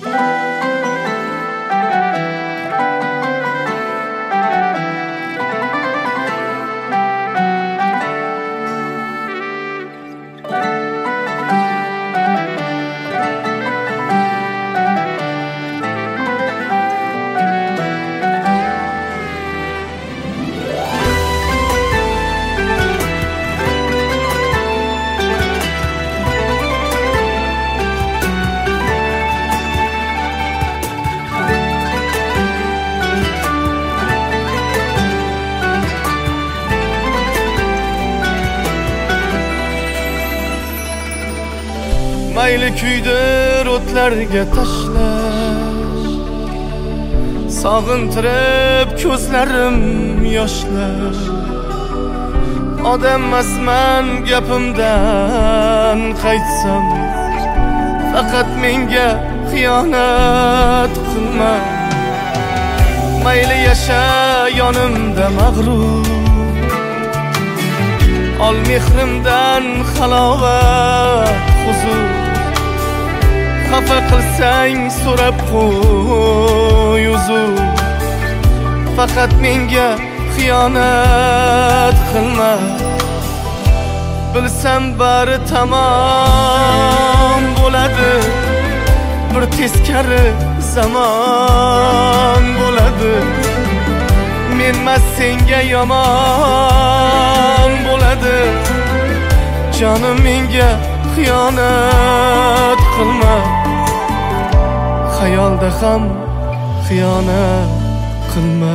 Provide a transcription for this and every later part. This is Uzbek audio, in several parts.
Mayli kuydir o'tlarga tashlash, sog'intirib ko'zlarim yoshlar. Odammasman gapimdan qaytsam, faqat menga xiyonat qilma. Mayli yasha yonimda mag'rur, ol mehrimdan halovat huzur. Xafa qilsang so'rab qo'y uzr, faqat menga xiyonat qilma. Bilsam bari tamom bo'ladi, bir teskari zamon bo'ladi. Menmas senga yomon bo'ladi. Jonim menga xiyonat qilma. Xayolda ham xiyonat qilma.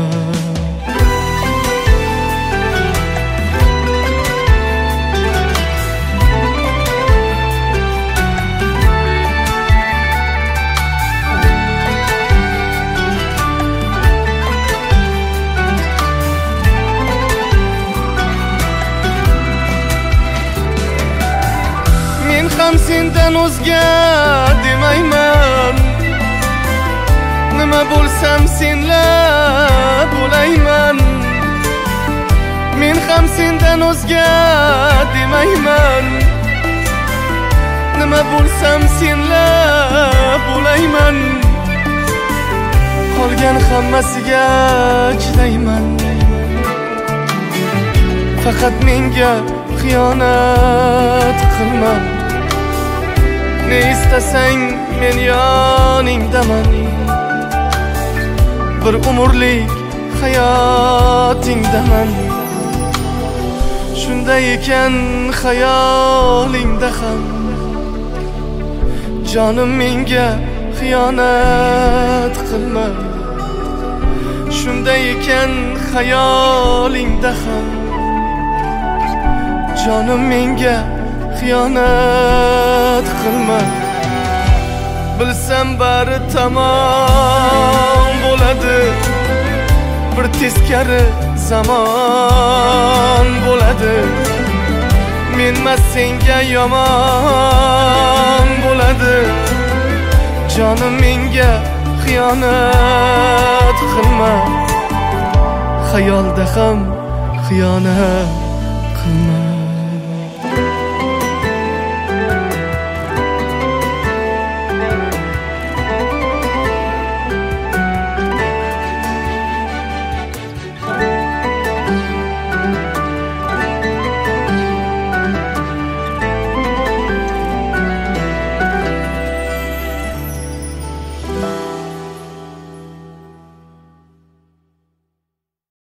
Men ham sendan o'zga demayman, nima bo'lsam senla bo'layman. Men ham sendan o'zga demayman, nima bo'lsam senla bo'layman. Qolgan hammasiga chidayman, faqat menga xiyonat qilma. Ne istasang men yoningdaman, bir umrlik hayotingdaman. Shunday ekan xayolingda ham jonim menga xiyonat qilma. Shunday ekan xayolingda ham jonim menga xiyonat qilma. Bilsam bari tamom bo'ladi, bir teskari zamon bo'ladi. Menmas senga yomon bo'ladi. Jonim menga xiyonat qilma. Xayolda ham xiyonat qilma.